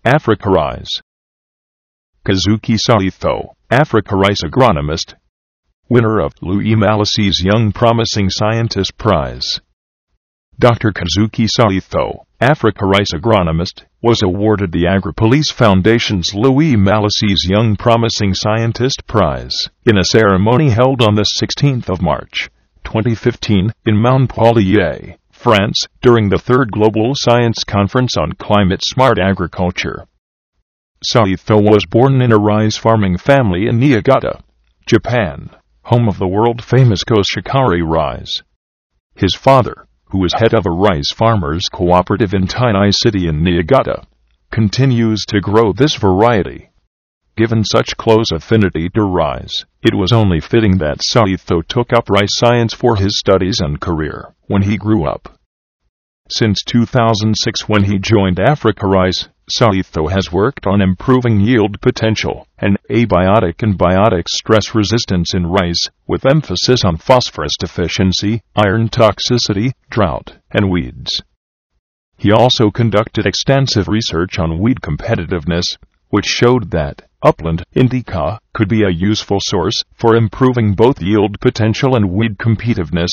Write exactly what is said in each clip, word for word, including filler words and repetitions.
Africa Rice. Kazuki Saito, Africa Rice agronomist, winner of Louis Malassy's Young Promising Scientist Prize. Doctor Kazuki Saito, Africa Rice agronomist, was awarded the AgriPolice Foundation's Louis Malassy's Young Promising Scientist Prize in a ceremony held on the sixteenth of March, twenty fifteen, in Montpellier, France, during the third Global Science Conference on Climate-Smart Agriculture. Saito was born in a rice farming family in Niigata, Japan, home of the world-famous Koshikari rice. His father, who was head of a rice farmers cooperative in Tainai City in Niigata, continues to grow this variety. Given such close affinity to rice, it was only fitting that Saito took up rice science for his studies and career when he grew up. Since two thousand six, when he joined Africa Rice, Saito has worked on improving yield potential and abiotic and biotic stress resistance in rice, with emphasis on phosphorus deficiency, iron toxicity, drought, and weeds. He also conducted extensive research on weed competitiveness, which showed that upland indica could be a useful source for improving both yield potential and weed competitiveness.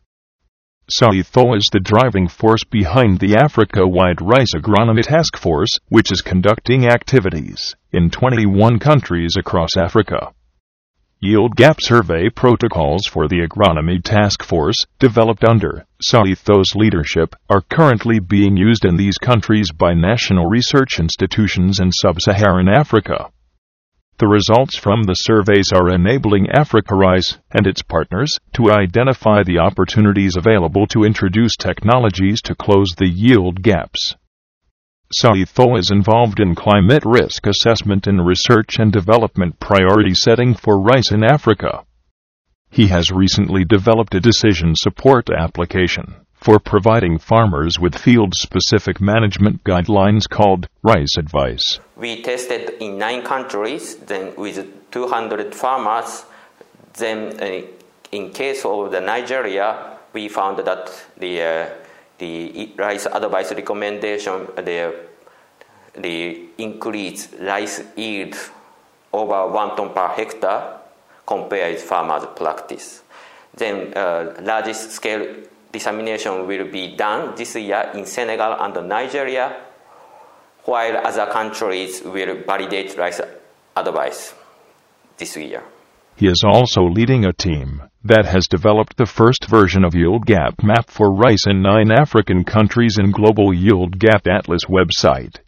Saito is the driving force behind the Africa-wide Rice Agronomy Task Force, which is conducting activities in twenty-one countries across Africa. Yield gap survey protocols for the Agronomy Task Force, developed under Saito's leadership, are currently being used in these countries by national research institutions in sub-Saharan Africa. The results from the surveys are enabling Africa Rice and its partners to identify the opportunities available to introduce technologies to close the yield gaps. Saito is involved in climate risk assessment and research and development priority setting for rice in Africa. He has recently developed a decision support application for providing farmers with field-specific management guidelines called Rice Advice. We tested in nine countries, then with two hundred farmers. Then, uh, in case of the Nigeria, we found that the uh, the rice advice recommendation, the the increased rice yield over one ton per hectare compared with farmers' practice. Then, uh, largest scale dissemination will be done this year in Senegal and Nigeria, while other countries will validate rice advice this year. He is also leading a team that has developed the first version of Yield Gap Map for rice in nine African countries in Global Yield Gap Atlas website.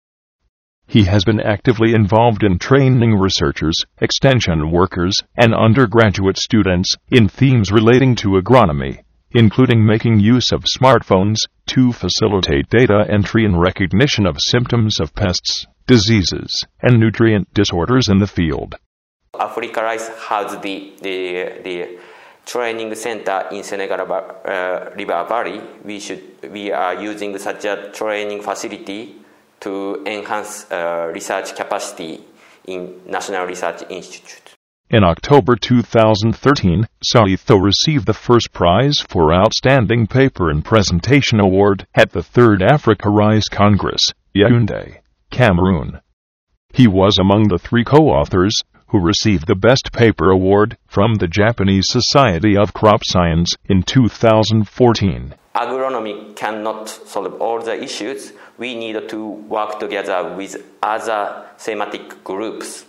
He has been actively involved in training researchers, extension workers, and undergraduate students in themes relating to agronomy, including making use of smartphones to facilitate data entry and recognition of symptoms of pests, diseases, and nutrient disorders in the field. Africa Rice has the, the, the training center in Senegal uh, River Valley. We, should, we are using such a training facility to enhance uh, research capacity in National Research Institute. In October two thousand thirteen, Saito received the first prize for Outstanding Paper and Presentation Award at the third Africa Rice Congress, Yaoundé, Cameroon. He was among the three co-authors who received the Best Paper Award from the Japanese Society of Crop Science in two thousand fourteen. Agronomy cannot solve all the issues. We need to work together with other thematic groups.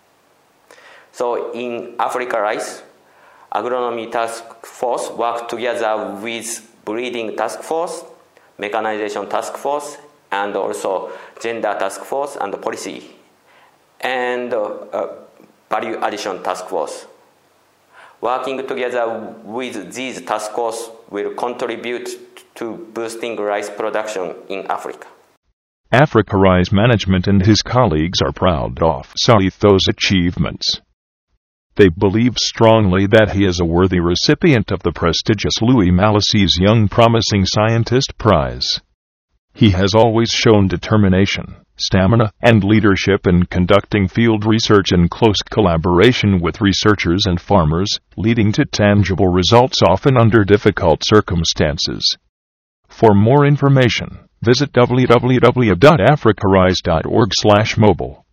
So in Africa Rice, Agronomy Task Force work together with Breeding Task Force, Mechanization Task Force, and also Gender Task Force and Policy, and uh, uh, Value Addition Task Force. Working together with these task forces will contribute to boosting rice production in Africa. Africa Rice management and his colleagues are proud of Saito's achievements. They believe strongly that he is a worthy recipient of the prestigious Louis Malassy's Young Promising Scientist Prize. He has always shown determination, stamina, and leadership in conducting field research in close collaboration with researchers and farmers, leading to tangible results often under difficult circumstances. For more information, Visit w w w dot africarice dot org slash mobile.